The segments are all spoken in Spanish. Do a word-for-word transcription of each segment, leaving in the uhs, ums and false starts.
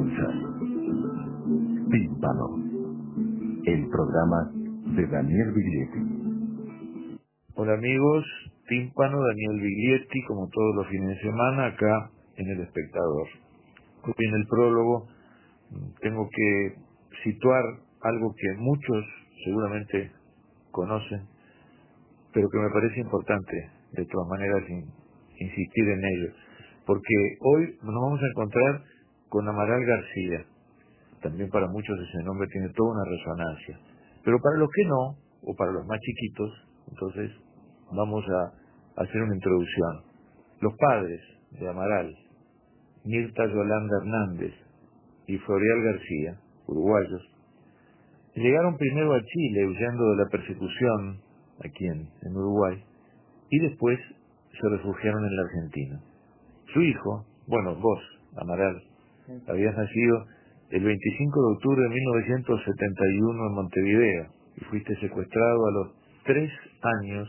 comienza Tímpano, el programa de Daniel Biglietti. Hola amigos, Tímpano, Daniel Biglietti, como todos los fines de semana, acá en El Espectador. Hoy en el prólogo tengo que situar algo que muchos seguramente conocen, pero que me parece importante, de todas maneras, in, insistir en ello, porque hoy nos vamos a encontrar con Amaral García. También para muchos ese nombre tiene toda una resonancia, pero para los que no, o para los más chiquitos, entonces vamos a hacer una introducción. Los padres de Amaral, Mirta Yolanda Hernández y Florial García, uruguayos, llegaron primero a Chile huyendo de la persecución aquí en, en Uruguay, y después se refugiaron en la Argentina. Su hijo, bueno, vos, Amaral, habías nacido el veinticinco de octubre de mil novecientos setenta y uno en Montevideo y fuiste secuestrado a los tres años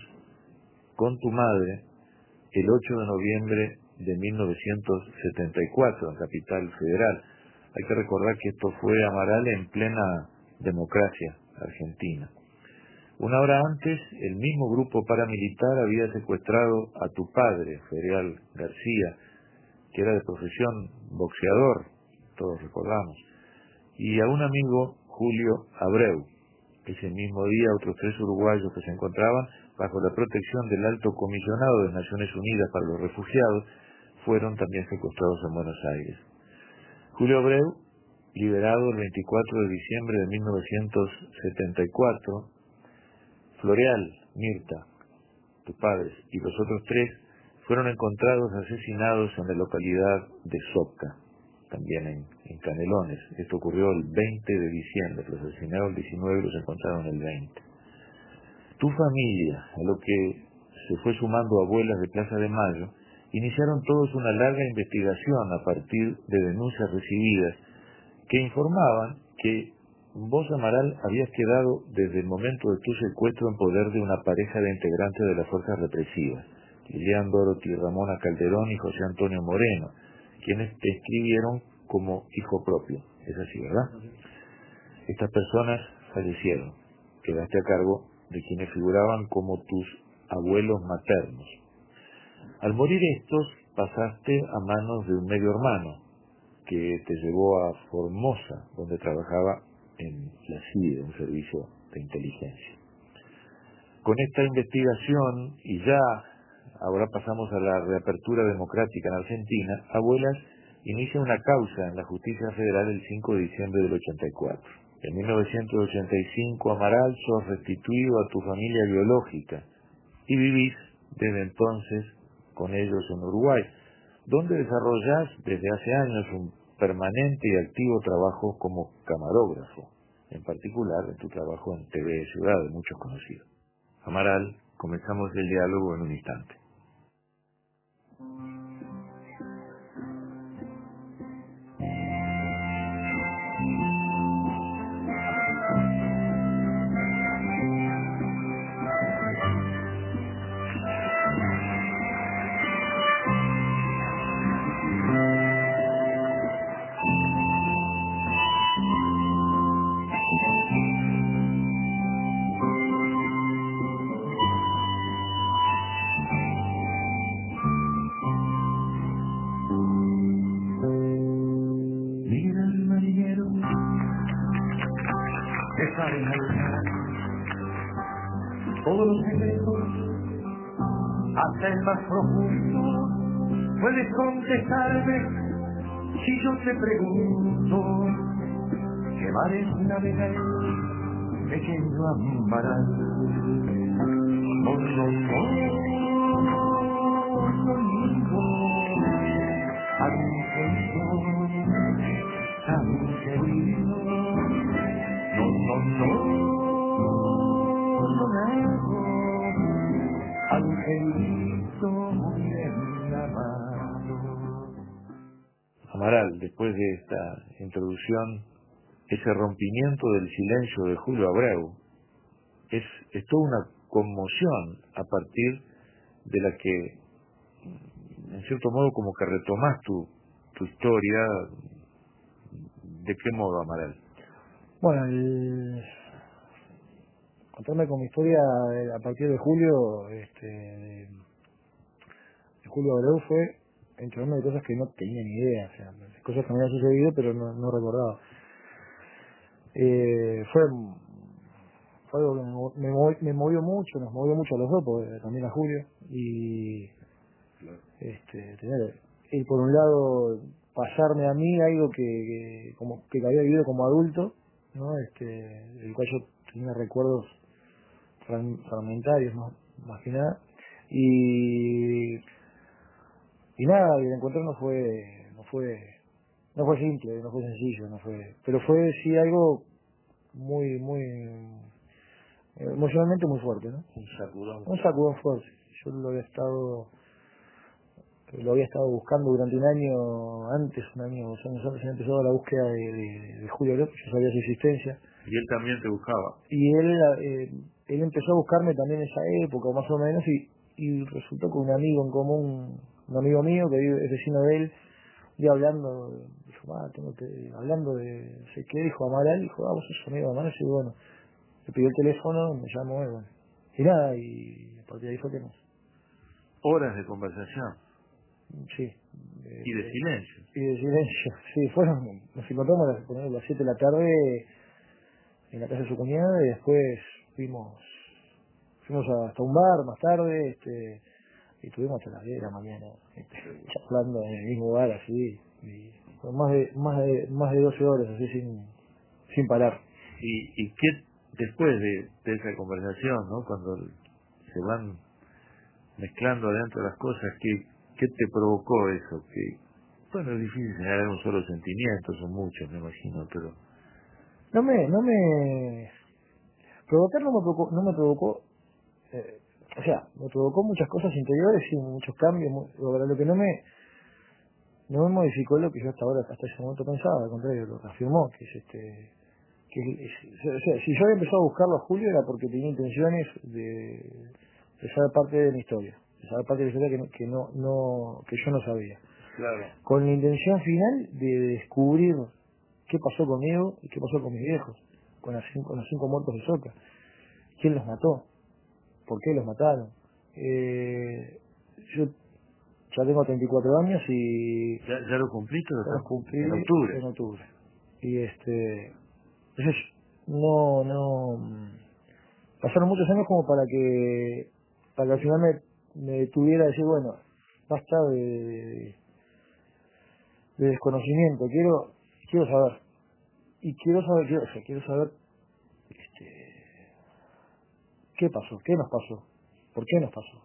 con tu madre el ocho de noviembre de mil novecientos setenta y cuatro en Capital Federal. Hay que recordar que esto fue, Amaral, en plena democracia argentina. Una hora antes, el mismo grupo paramilitar había secuestrado a tu padre, Florial García, que era de profesión boxeador, todos recordamos, y a un amigo, Julio Abreu. Ese mismo día, otros tres uruguayos que se encontraban bajo la protección del Alto Comisionado de Naciones Unidas para los Refugiados fueron también secuestrados en Buenos Aires. Julio Abreu, liberado el veinticuatro de diciembre de mil novecientos setenta y cuatro, Florial, Mirta, tus padres, y los otros tres fueron encontrados asesinados en la localidad de Sopca, también en, en Canelones. Esto ocurrió el veinte de diciembre, los asesinaron el diecinueve y los encontraron el veinte. Tu familia, a lo que se fue sumando abuelas de Plaza de Mayo, iniciaron todos una larga investigación a partir de denuncias recibidas que informaban que vos, Amaral, habías quedado desde el momento de tu secuestro en poder de una pareja de integrantes de las fuerzas represivas, Lilian Dorothy Ramona Calderón y José Antonio Moreno, quienes te escribieron como hijo propio. Es así, ¿verdad? Estas personas fallecieron. Quedaste a cargo de quienes figuraban como tus abuelos maternos. Al morir estos, pasaste a manos de un medio hermano que te llevó a Formosa, donde trabajaba en la C I D E, un servicio de inteligencia. Con esta investigación, y ya ahora pasamos a la reapertura democrática en Argentina, Abuelas inicia una causa en la Justicia Federal el cinco de diciembre del ochenta y cuatro. En mil novecientos ochenta y cinco, Amaral, sos restituido a tu familia biológica y vivís desde entonces con ellos en Uruguay, donde desarrollás desde hace años un permanente y activo trabajo como camarógrafo, en particular en tu trabajo en T V Ciudad, de muchos conocidos. Amaral, comenzamos el diálogo en un instante. Mira el marinero que sale al mar, todos los secretos hasta el más profundo. Puedes contestarme si yo te pregunto qué mares navega el pequeño Amaral. No, no, no, no, no, angelito tan querido. No, no, no, no, no, angelito bien amado. Amaral, después de esta introducción, ese rompimiento del silencio de Julio Abreu es, es toda una conmoción a partir de la que, en cierto modo, como que retomás tu, tu historia ¿De qué modo, Amaral? Bueno, el... contarme con mi historia a partir de julio, este, de, de Julio Abreu fue enterarme de cosas que no tenía ni idea, o sea, cosas que me habían sucedido pero no, no recordaba. Eh, fue, fue algo que me, mo- me, movi- me movió mucho, nos movió mucho a los dos, porque también a Julio, y este, tener, y por un lado pasarme a mí algo que, que como que había vivido como adulto, ¿no? Este, del cual yo tenía recuerdos fran- fragmentarios más, más que nada, y y nada, y el encuentro no fue no fue no fue simple, no fue sencillo, no fue, pero fue sí algo muy muy emocionalmente muy fuerte, ¿no? Un sacudón. Un sacudón fuerte. Yo lo había estado lo había estado buscando durante un año antes, un año, dos años antes, había empezado la búsqueda de, de, de Julio López, yo sabía su existencia. Y él también te buscaba. Y él eh, él empezó a buscarme también en esa época, más o menos, y, y resultó con un amigo en común, un amigo mío que vive, es vecino de él, y hablando, dijo, ah, tengo que, hablando de, no sé qué, dijo Amaral, dijo, ah, vos sos amigo de Amaral, y bueno, le pidió el teléfono, me llamó, y bueno, y nada, y a partir de ahí fue que nos, Horas de conversación. sí, Y de eh, silencio. y de silencio, sí, fueron, nos encontramos a las, a las siete de la tarde en la casa de su cuñada, y después fuimos, fuimos hasta un bar más tarde, este, y estuvimos hasta las diez de la mañana, este, charlando en el mismo bar así, y fue más de, más de, más de doce horas así sin, sin parar. ¿Y, y qué después de, de esa conversación, ¿no? Cuando se van mezclando adentro las cosas, ¿qué, qué te provocó eso? Que, bueno, es difícil generar un solo sentimiento, son muchos, me imagino, pero... No me, no me, provocar no me provocó, no me provocó, eh, o sea, me provocó muchas cosas interiores y muchos cambios, mu- lo, lo que no me, no me modificó lo que yo hasta ahora, hasta ese momento pensaba, al contrario, lo reafirmó, que es este, que es- o sea, si yo había empezado a buscarlo a Julio era porque tenía intenciones de, de saber parte de mi historia, de saber parte de la historia que, no, que no, no, que yo no sabía. Claro. Con la intención final de descubrir qué pasó conmigo y qué pasó con mis viejos, con, las cinco, con los cinco muertos de Soca, quién los mató, por qué los mataron. Eh, yo ya tengo treinta y cuatro años y ¿Ya, ya lo cumpliste? ya los cumplí En octubre. en octubre. Y este, entonces, no, no, pasaron muchos años como para que, para que al final me, me detuviera a decir, bueno, basta de, de, de desconocimiento, quiero, quiero saber. Y quiero saber, quiero, o sea, quiero saber, este, qué pasó, qué nos pasó, por qué nos pasó.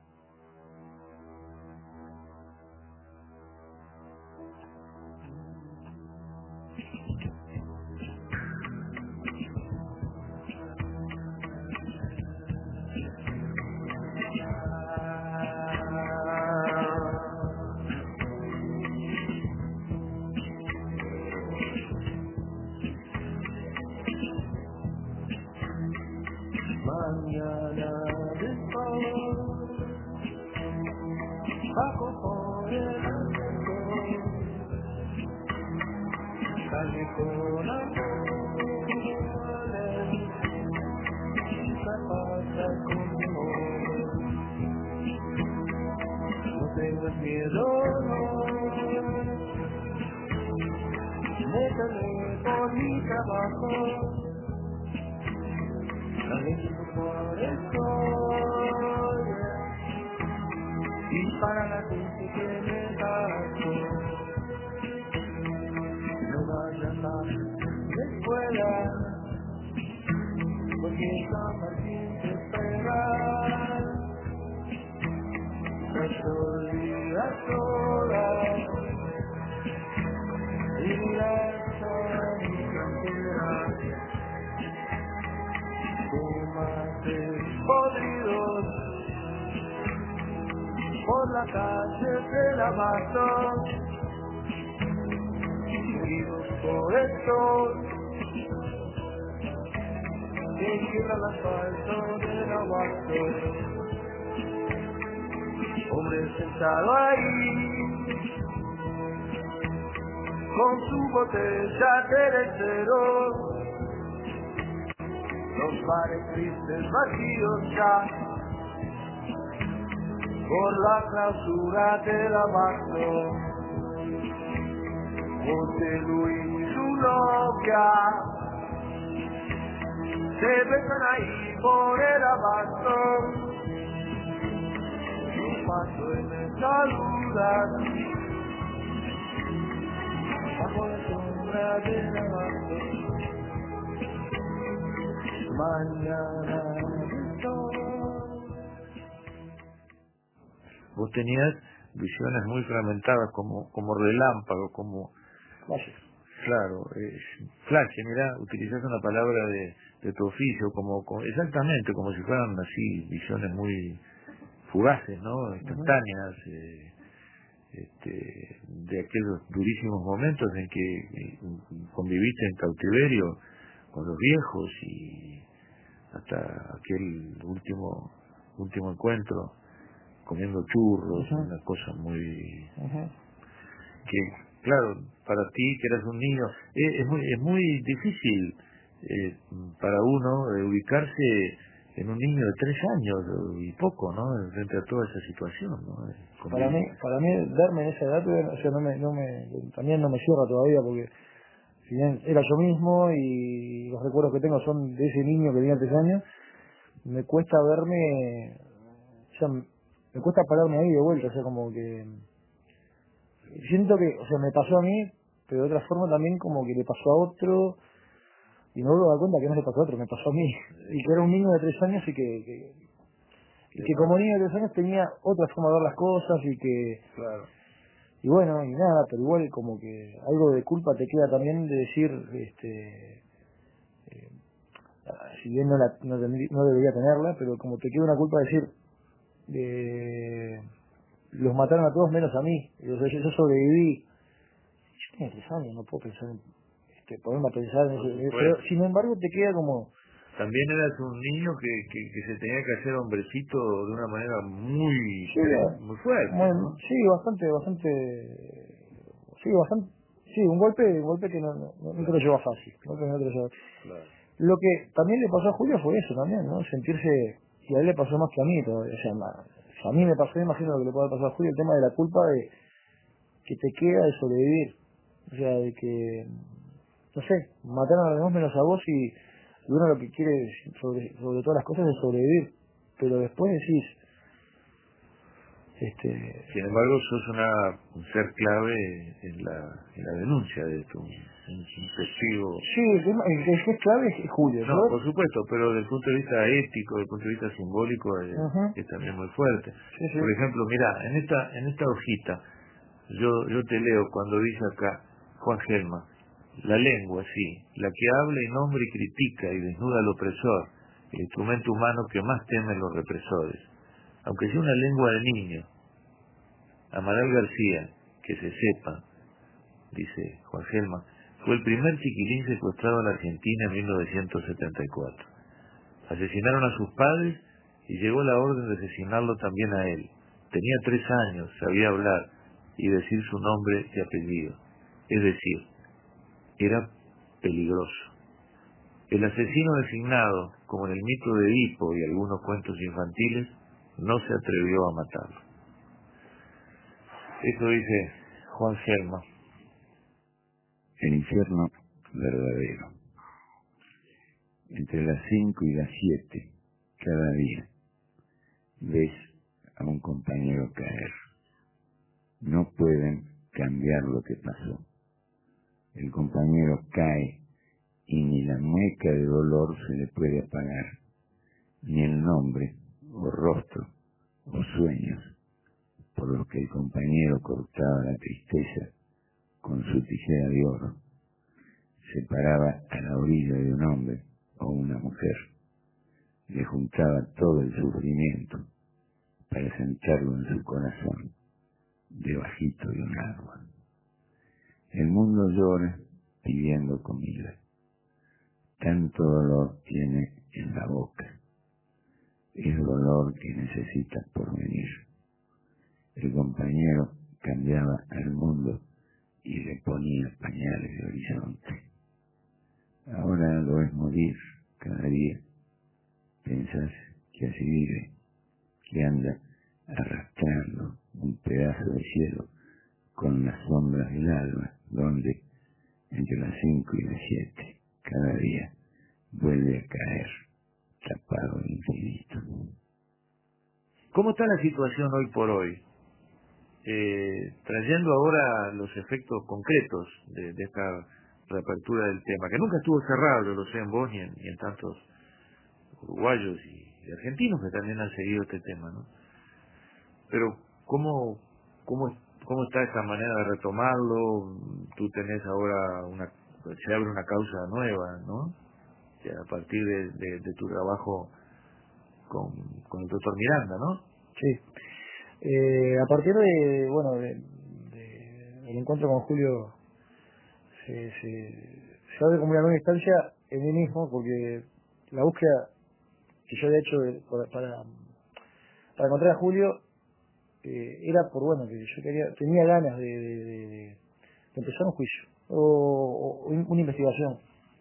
Mañana de sol, bajo por el viento, calle con amores, la pasa conmigo. No tengas miedo, no, métele por mi trabajo, caminando por el sol. Y para la gente que me caso, no vayas a la escuela, porque San Martín te espera. Nuestro día sola, y las amigas tomates podridos por la calle del abasto, heridos por el sol que quiebra el asfalto del abasto. Hombre sentado ahí, con su botella tercero. Los bares tristes vacíos ya, por la clausura del abasto. José Luis y su novia se besan ahí por el abasto. Un paso en el saludan bajo la sombra del abasto. Mañana de sol. Vos tenías visiones muy fragmentadas, como como relámpago, como... Flashes. Claro, eh, flash, mirá, utilizás una palabra de, de tu oficio, como, como exactamente, como si fueran así, visiones muy fugaces, ¿no? Instantáneas, eh, este, de aquellos durísimos momentos en que eh, conviviste en cautiverio con los viejos y hasta aquel último último encuentro comiendo churros, Uh-huh. una cosa muy... Uh-huh. que, claro, para ti que eras un niño, es, es, muy, es muy difícil eh, para uno eh, ubicarse en un niño de tres años y poco, ¿no? Frente a toda esa situación, ¿no? Para mí, para mí verme en esa edad, o sea, no me, no me, también no me cierra todavía porque si bien era yo mismo y los recuerdos que tengo son de ese niño que tenía tres años, me cuesta verme, o sea, me cuesta pararme ahí de vuelta, o sea, como que siento que, o sea, me pasó a mí, pero de otra forma también como que le pasó a otro y me vuelvo a dar cuenta que no le pasó a otro, me pasó a mí, y que era un niño de tres años y que, que, y que como niño de tres años tenía otra forma de ver las cosas y que, Claro. y bueno, y nada, pero igual como que algo de culpa te queda también de decir, este, eh, si bien no, la, no, tendrí, no debería tenerla, pero como te queda una culpa de decir, de, los mataron a todos menos a mí, yo, yo, yo sobreviví, yo tenía tres años, no puedo pensar en, este, ponerme a pensar en eso, pero sin embargo te queda como... También eras un niño que, que, que se tenía que hacer hombrecito de una manera muy Sí, muy fuerte, muy, ¿no? sí, bastante, bastante, sí, bastante, sí, un golpe, un golpe que no, no, no, no te lo lleva fácil, no te, no te lo lleva. Claro. Lo que también le pasó a Julio fue eso también, ¿no? Sentirse, y a él le pasó más que a mí todavía, o sea, ma- a mí me pasó, imagino lo que le puede pasar a Julio, el tema de la culpa de que te queda de sobrevivir, o sea, de que, no sé, mataron a los demás menos a vos y, y uno lo que quiere sobre, sobre todas las cosas es sobrevivir, pero después decís, este, sin embargo, sos una, un ser clave en la, en la denuncia de esto, un, un testigo. sí, el, tema, el que es clave es Julio. No, ¿no? por supuesto, pero desde el punto de vista ético, desde el punto de vista simbólico, es, Uh-huh. es también muy fuerte. Sí, sí. Por ejemplo, mira, en esta en esta hojita, yo yo te leo cuando dice acá, Juan Gelman, la lengua, sí, la que habla y nombra y critica y desnuda al opresor, el instrumento humano que más temen los represores. Aunque sea una lengua de niño, Amaral García, que se sepa, dice Juan Gelman, fue el primer chiquilín secuestrado en la Argentina en mil novecientos setenta y cuatro. Asesinaron a sus padres y llegó la orden de asesinarlo también a él. Tenía tres años, sabía hablar y decir su nombre y apellido. Es decir, era peligroso. El asesino designado, como en el mito de Edipo y algunos cuentos infantiles, no se atrevió a matarlo. Eso dice Juan Gelman. El infierno verdadero. Entre las cinco y las siete, cada día, ves a un compañero caer. No pueden cambiar lo que pasó. El compañero cae y ni la mueca de dolor se le puede apagar, ni el nombre, o rostro, o sueños, por los que el compañero cortaba la tristeza con su tijera de oro, se paraba a la orilla de un hombre o una mujer, le juntaba todo el sufrimiento para sentarlo en su corazón, debajito de un árbol. El mundo llora pidiendo comida, tanto dolor tiene en la boca, es dolor que necesita por venir. El compañero cambiaba al mundo y le ponía pañales de horizonte. Ahora lo ves morir cada día. Pensás que así vive, que anda arrastrando un pedazo de cielo con las sombras del alba, donde entre las cinco y las siete cada día vuelve a caer tapado de infinito. ¿Cómo está la situación hoy por hoy? Eh, trayendo ahora los efectos concretos de, de esta reapertura del tema, que nunca estuvo cerrado, yo lo sé en vos ni en, ni en tantos uruguayos y, y argentinos que también han seguido este tema, ¿no? Pero, ¿cómo, cómo, cómo está esta manera de retomarlo? Tú tenés ahora una, se abre una causa nueva, ¿no? Ya a partir de, de, de tu trabajo con, con el doctor Miranda, ¿no? Sí. Eh, a partir de, bueno, de, de, del encuentro con Julio, se, se, se abre como una nueva instancia en mí mismo, porque la búsqueda que yo había hecho de, para, para, para encontrar a Julio eh, era por, bueno, que yo quería, tenía ganas de, de, de, de empezar un juicio o, o una investigación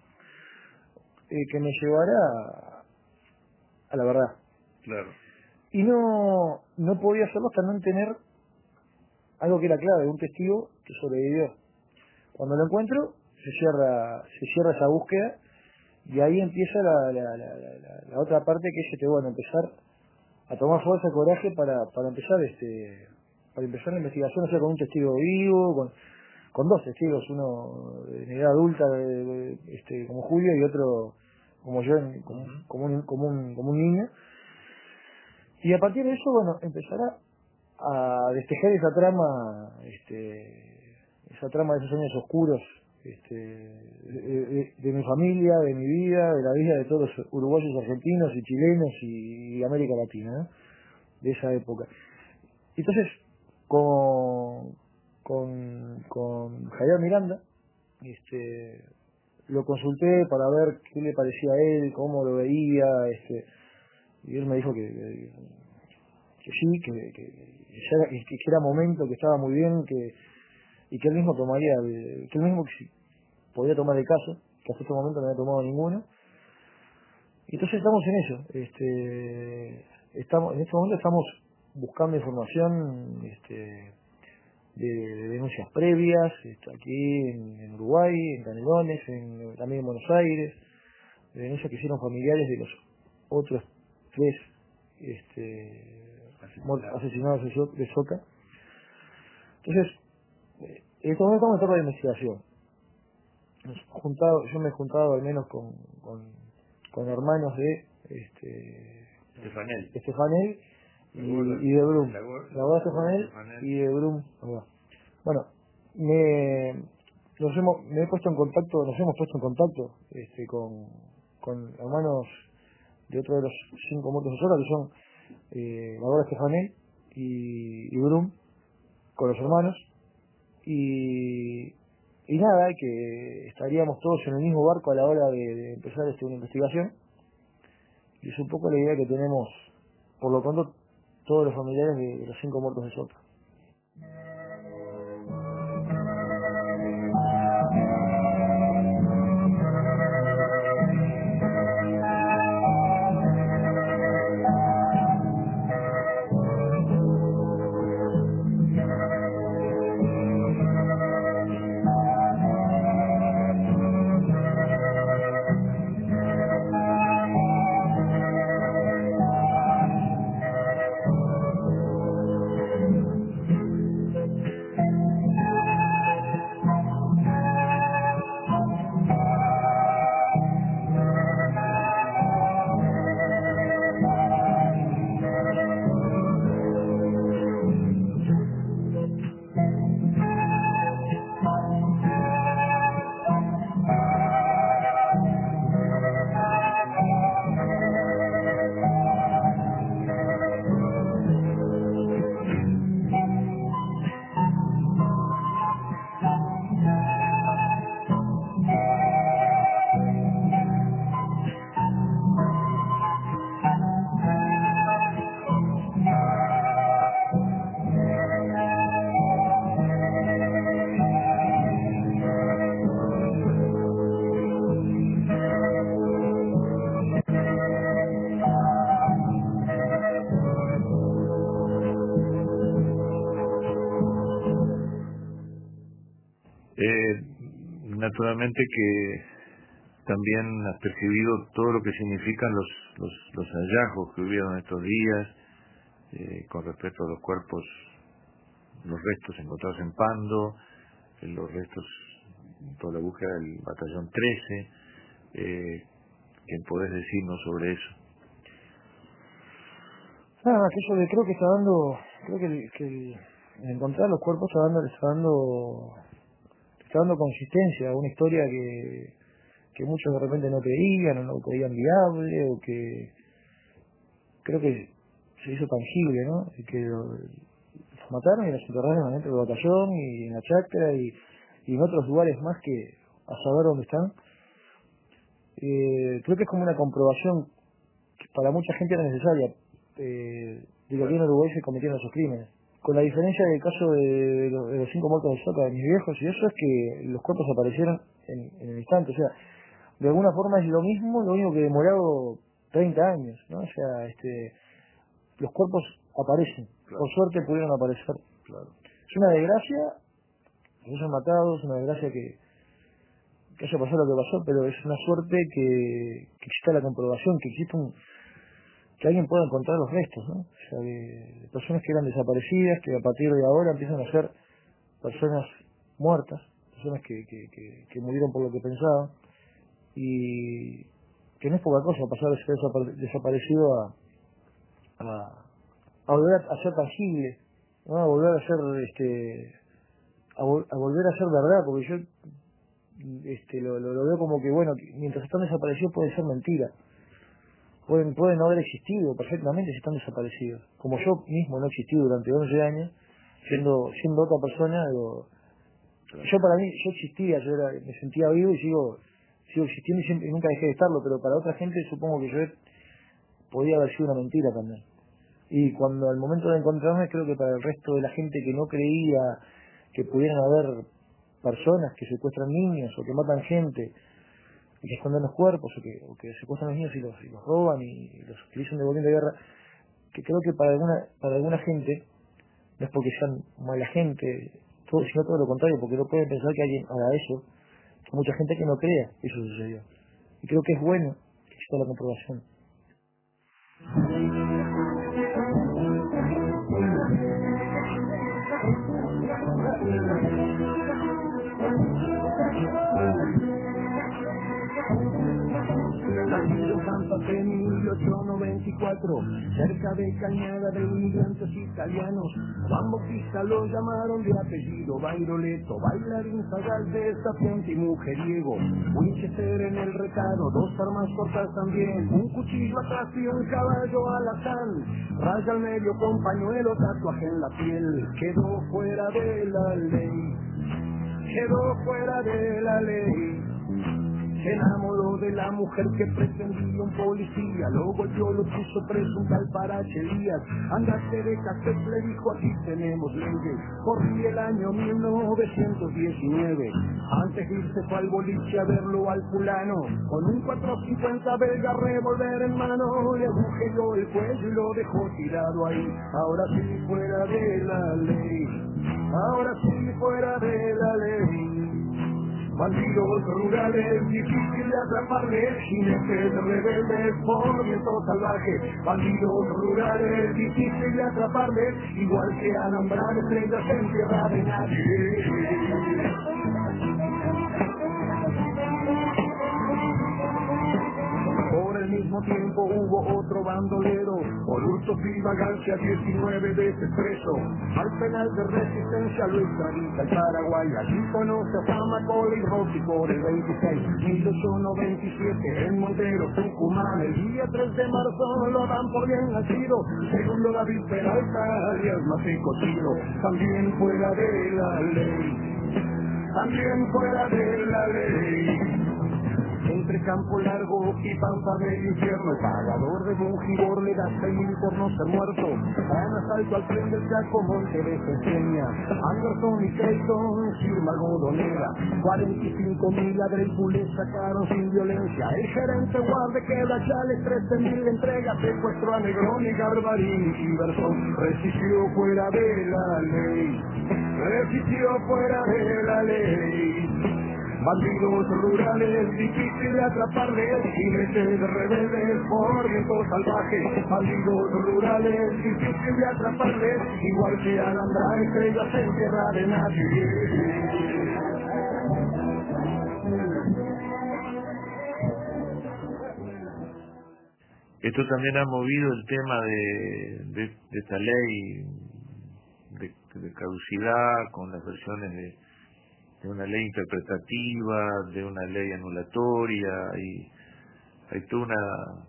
eh, que me llevara a, a la verdad. Claro. Y no, no podía hacerlo hasta no tener algo que era clave, un testigo que sobrevivió. Cuando lo encuentro, se cierra, se cierra esa búsqueda y ahí empieza la, la, la, la, la otra parte, que es este, bueno, empezar a tomar fuerza y coraje para, para empezar este, para empezar la investigación, o sea, con un testigo vivo, con, con dos testigos, uno de edad adulta, de, de, este, como Julio, y otro como yo, como, como, un, como, un, como un niño. Y a partir de eso, bueno, empezará a despejar esa trama, este, esa trama de esos años oscuros, este, de, de, de mi familia, de mi vida, de la vida de todos los uruguayos, argentinos y chilenos y, y América Latina, ¿no? De esa época. Entonces, con, con, con Javier Miranda, este, lo consulté para ver qué le parecía a él, cómo lo veía, este, y él me dijo que, que, que sí, que, que, que, ya, que, que era momento, que estaba muy bien, que y que él mismo tomaría, el, que él mismo que si podía tomar el caso, que hasta este momento no había tomado ninguno. Y entonces estamos en eso. Este, estamos, en este momento estamos buscando información este, de, de denuncias previas, este, aquí en, en Uruguay, en Canelones, en, también en Buenos Aires, de denuncias que hicieron familiares de los otros tres este, asesinados de, so, de Soca. Entonces, en este momento estamos en etapa de investigación. Nos juntado, yo me he juntado al menos con, con, con hermanos de este Estefanel, Estefanel y, y de Brum. La boda de Estefanel y de Brum. Bueno, me, nos hemos, me he puesto en contacto, nos hemos puesto en contacto este, con, con hermanos de otro de los cinco muertos de Soca, que son eh, la boda de Estefanel y, y Brum, con los hermanos. Y, y nada, que estaríamos todos en el mismo barco a la hora de, de empezar este, una investigación. Y es un poco la idea que tenemos, por lo pronto, todos los familiares de, de los cinco muertos de Soca. Eh, naturalmente que también has percibido todo lo que significan los, los, los hallazgos que hubieron estos días eh, con respecto a los cuerpos, los restos encontrados en Pando, eh, los restos, toda la búsqueda del batallón trece. Eh, ¿Qué podés decirnos sobre eso? Nada, que eso que creo que está dando, creo que, el, que el, el encontrar los cuerpos está dando, está dando, está dando consistencia a una historia que, que muchos de repente no creían o no creían viable, o que creo que se hizo tangible, ¿no? Y que lo, los mataron y los enterraron dentro del batallón y en la chacra y, y en otros lugares más que a saber dónde están. Eh, creo que es como una comprobación que para mucha gente era necesaria eh, de que aquí en Uruguay se cometieron esos crímenes. Con la diferencia del caso de los, de los cinco muertos de Soca, de mis viejos, y eso es que los cuerpos aparecieron en, en el instante. O sea, de alguna forma es lo mismo, lo único que demorado treinta años, ¿no? O sea, este, los cuerpos aparecen. Claro. Por suerte pudieron aparecer. Claro. Es una desgracia que se hayan matado, es una desgracia que, que haya pasado lo que pasó, pero es una suerte que, que exista la comprobación, que exista un, que alguien pueda encontrar los restos, ¿no? O sea, de, de personas que eran desaparecidas, que a partir de ahora empiezan a ser personas muertas, personas que, que, que, que murieron por lo que pensaban, y que no es poca cosa pasar de ser desapare desaparecido a, a, a volver a, a ser tangible, ¿no? A volver a ser, este, a, vol a volver a ser verdad, porque yo este, lo, lo, lo veo como que, bueno, mientras están desaparecidos puede ser mentira. Pueden, pueden no haber existido perfectamente si están desaparecidos. Como yo mismo no he existido durante once años, siendo siendo otra persona, digo, yo para mí, yo existía, yo era, me sentía vivo y sigo sigo existiendo y, siempre, y nunca dejé de estarlo, pero para otra gente supongo que yo podía haber sido una mentira también. Y cuando al momento de encontrarme, creo que para el resto de la gente que no creía que pudieran haber personas que secuestran niños o que matan gente y que esconden los cuerpos, o que, o que secuestran a los niños y los, y los roban y los utilizan de botín de guerra, que creo que para alguna para alguna gente, no es porque sean mala gente, todo, sino todo lo contrario, porque no pueden pensar que alguien haga eso. Hay mucha gente que no crea que eso sucedió. Y creo que es bueno que exista la comprobación. Nacido en Santa Fe en mil ochocientos noventa y cuatro, cerca de Cañada de inmigrantes italianos. Juan Bautista lo llamaron de apellido Bairoleto, bailarín zagal, desafiante y mujeriego. Winchester en el recado, dos armas cortas también, un cuchillo atrás y un caballo alazán. Raya al medio con pañuelo, tatuaje en la piel, quedó fuera de la ley, quedó fuera de la ley. Se enamoró de la mujer que pretendía un policía, lo golpeó, lo puso preso un tal Parache Elías. Andate de cassette, le dijo, aquí tenemos leyes. Corrí el año mil novecientos diecinueve, antes de irse fue al boliche a verlo al fulano, con un cuatrocientos cincuenta belga, revólver en mano, le agujereó el cuello y lo dejó tirado ahí. Ahora sí fuera de la ley, ahora sí fuera de la ley. Bandidos rurales, difícil de atraparles, jinetes rebeldes, movimiento salvaje. Bandidos rurales, difícil de atraparles, igual que alambrar estrellas en tierra de nadie. Por el mismo tiempo hubo otro bandolero, por hurto y vagancia, diecinueve veces preso. Al penal de resistencia lo extradita el Paraguay. Allí conoce a Famacola y Rossi por el veintiséis. mil ochocientos noventa y siete en Montero, Tucumán. El día tres de marzo lo dan por bien nacido. Segundo David Peralta, alias Mateco Tiro. También fuera de la ley, también fuera de la ley. Entre Campo Largo y Pampa del Infierno, el pagador de Mujibor le da seis mil por no ser muerto. Dan asalto al tren del Chaco, Monte de Ceseña, Anderson y Creighton, firma algodonera. cuarenta y cinco mil a Dreyfus le sacaron sin violencia. El gerente guarde queda Chales, trece mil entrega. Secuestró a Negroni, Garbarín y Bertón. Resistió fuera de la ley, beneficio fuera de la ley. Bandidos rurales, difícil de atraparles, jinetes rebeldes por viento salvaje. Bandidos rurales, difícil de atraparles, igual que Alhambra, estrellas en tierra de nadie. Esto también ha movido el tema de, de, de esta ley de, de caducidad, con las versiones de, de una ley interpretativa, de una ley anulatoria, y hay toda una,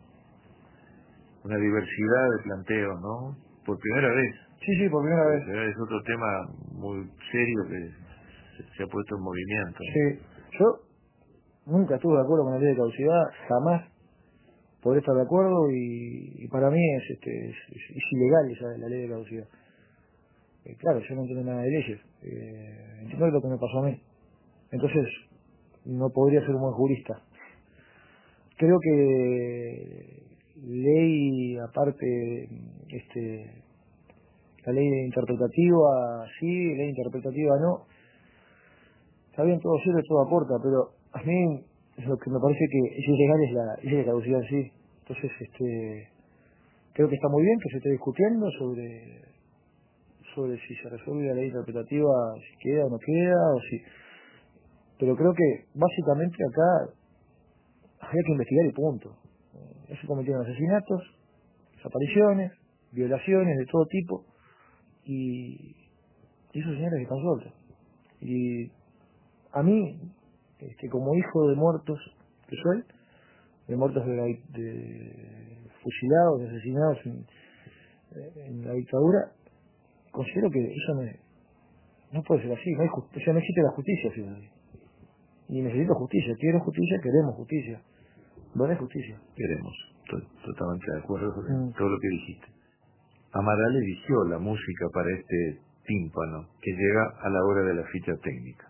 una diversidad de planteos, ¿no? Por primera vez. Sí, sí, por primera vez. Es otro tema muy serio que se, se ha puesto en movimiento. Sí, yo nunca estuve de acuerdo con la ley de caducidad, jamás podré estar de acuerdo, y, y para mí es, este, es, es, es ilegal esa, la ley de caducidad. Eh, claro, yo no entiendo nada de leyes, eh, entiendo lo que me pasó a mí, entonces no podría ser un buen jurista. Creo que ley aparte, este, la ley interpretativa sí, ley interpretativa no, está bien, todo sirve, todo aporta, pero a mí lo que me parece que es ilegal es la ley de caducidad en sí. Entonces, este, creo que está muy bien que se esté discutiendo sobre sobre si se resuelve la ley interpretativa, si queda o no queda, o si, pero creo que básicamente acá habría que investigar y punto. Eh, se cometieron asesinatos, desapariciones, violaciones de todo tipo, y, y esos señores están sueltos. Y a mí, este, como hijo de muertos que soy, de muertos de, la, de fusilados, de asesinados en, en la dictadura, considero que eso no, no puede ser así, no hay justicia, no existe la justicia, ¿sí? Y necesito justicia, quiero justicia, queremos justicia, no hay justicia. Queremos, estoy totalmente de acuerdo con mm. todo lo que dijiste. Amaral eligió la música para este tímpano que llega a la hora de la ficha técnica.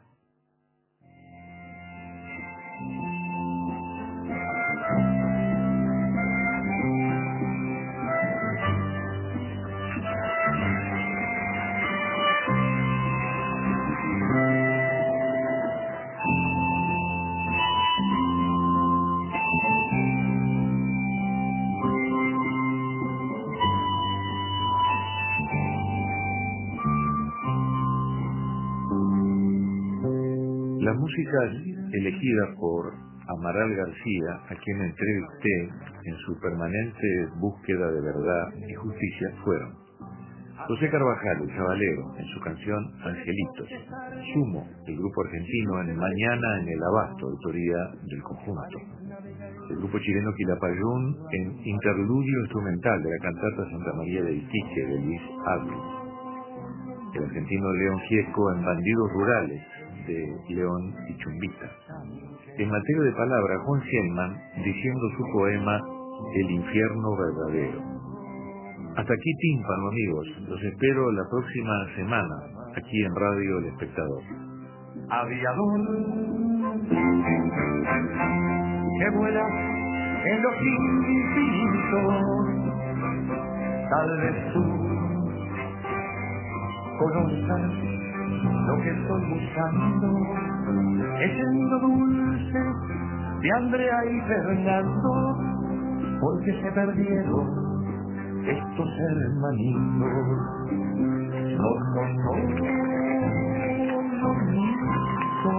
Las músicas elegidas por Amaral García, a quien entrevisté en su permanente búsqueda de verdad y justicia, fueron José Carvajal, el Chavalero, en su canción Angelitos; Sumo, el grupo argentino, en Mañana en el Abasto, autoría del conjunto; el grupo chileno Quilapayún, en Interludio Instrumental de la cantata Santa María del Quiche, de Luis Alves; el argentino León Gieco, en Bandidos Rurales, de León y Chumbita. En materia de palabra, Juan Gelman, diciendo su poema El infierno verdadero. Hasta aquí Tímpano, amigos. Los espero la próxima semana, aquí en Radio El Espectador. Aviador, que vuela en los infinitos, tal vez tú conozcas lo que estoy buscando, es el nido dulce de Andrea y Fernando, porque se perdieron estos hermanitos. No, no, no, no, no,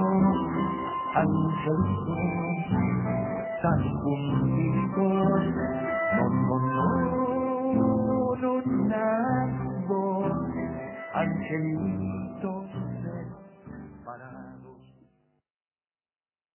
angelitos tan juntitos. No, no, no, no, nada, angelitos.